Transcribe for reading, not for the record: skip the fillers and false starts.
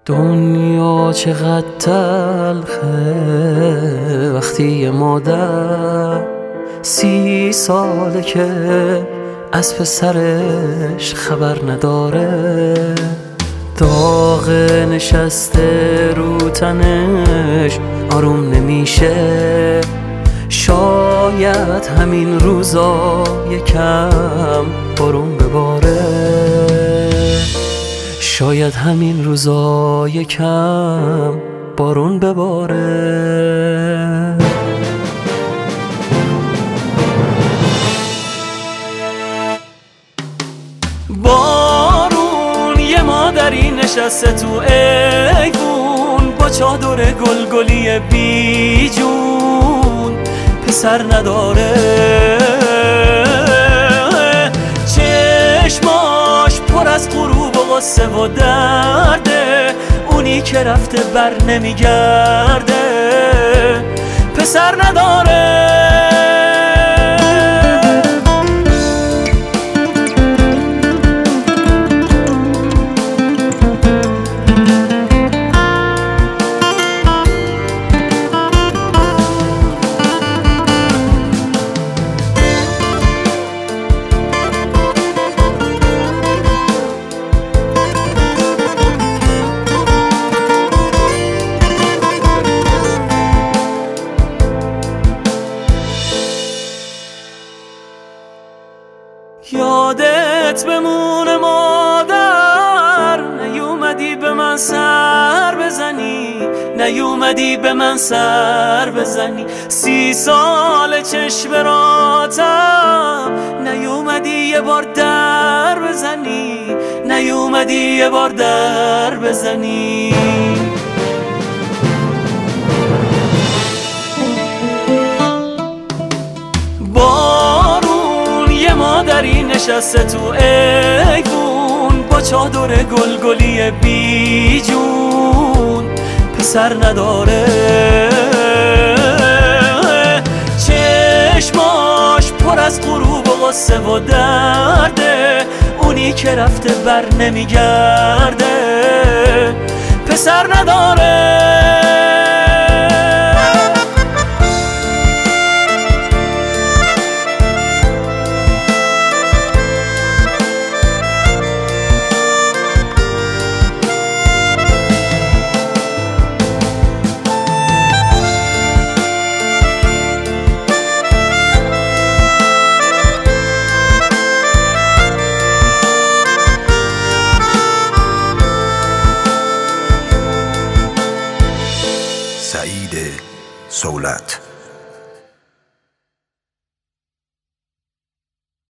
دنیا چقدر تلخه وقتی یه مادر 30 ساله که از پسرش خبر نداره، داغ نشسته رو تنش آروم نمیشه. شاید همین روزا یکم بارون بباره، شاید همین روزا یکم بارون بباره. بارون یه مادری نشسته تو ایوون با چادر گلگلی بیجون، پسر نداره، چشماش پر از غروب و غصه و درده، اونی که رفته بر نمیگرده، پسر نداره. یادت بمونه مادر، نیومدی به من سر بزنی، نیومدی به من سر بزنی. 30 سال چشم راتم، نیومدی یه بار در بزنی، نیومدی یه بار در بزنی. مادری نشسته تو ایوون با چادر گلگلی بیجون، پسر نداره، چشماش پر از غروب و غصه و درده، اونی که رفته بر نمیگرده، پسر نداره. سعید صولت.